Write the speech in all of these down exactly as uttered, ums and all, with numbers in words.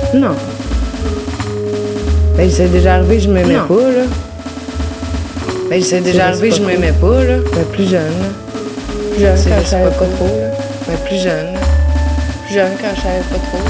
Non. Ben, c'est déjà arrivé, je m'aimais Non. pas, là. Ben, c'est déjà C'est arrivé, pas je trop. m'aimais pas, là. Ben, plus jeune, là. Plus jeune, C'est quand je savais pas réciproque. trop, là. Ben, plus jeune. là. Plus jeune quand je savais pas trop.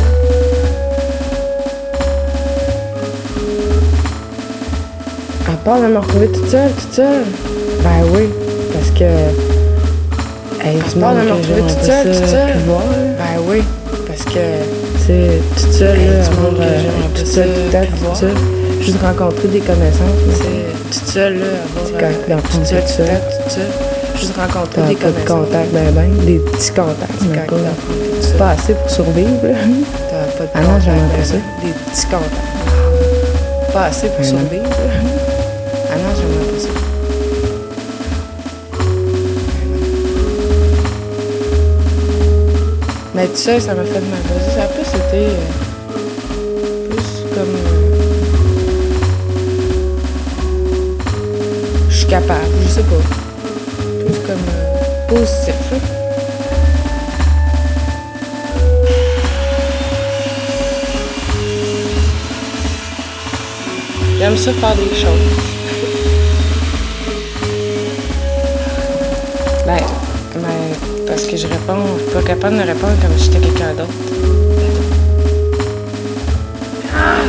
À part de me retrouver toute seule, toute seule. Ben oui, parce que... Hey, À du part monde de me que retrouver j'aimerais toute pas seule, ça toute seule. pouvoir, là. Ben oui, parce que... Tu sais, toute seule, Hey, là, du monde avoir, que euh, j'aimerais pas toute ça seule, tout le temps, pouvoir. toute seule. Juste rencontrer des connaissances, là. C'est toute seule, là, avoir... C'est quand- euh, dans le fond, toute seule, toute toute seule. seule, toute seule. Juste rencontrer T'as des pas de connaissances. contact, ben ben, des petits contacts, Quand mais t'as pas... toute C'est seule. pas assez pour survivre, là. T'as pas de Ah non, contact, j'aimerais ben pas ça. ben, des petits contacts. Pas assez pour Ah non. survivre, là. Ah non, j'aimerais pas ça. Mais tout ça, ça m'a fait de mal. Ça a plus été... euh, plus comme... euh, je suis capable, je sais pas. Plus comme euh, positif, là. J'aime ça faire des choses. Ben, ben, parce que je réponds, je suis pas capable de répondre comme si j'étais quelqu'un d'autre. Ah!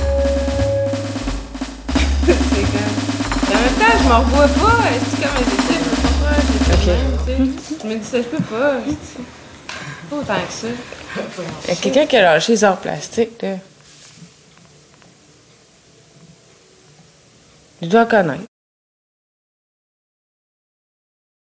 C'est comme... En même temps, je m'en revois pas. C'est comme c'était. Pourquoi j'ai fait Ok. même, tu sais. Je me dis ça, je peux pas. C'est pas autant que ça. Il y a quelqu'un qui a lâché les arts plastiques, là. Je dois connaître.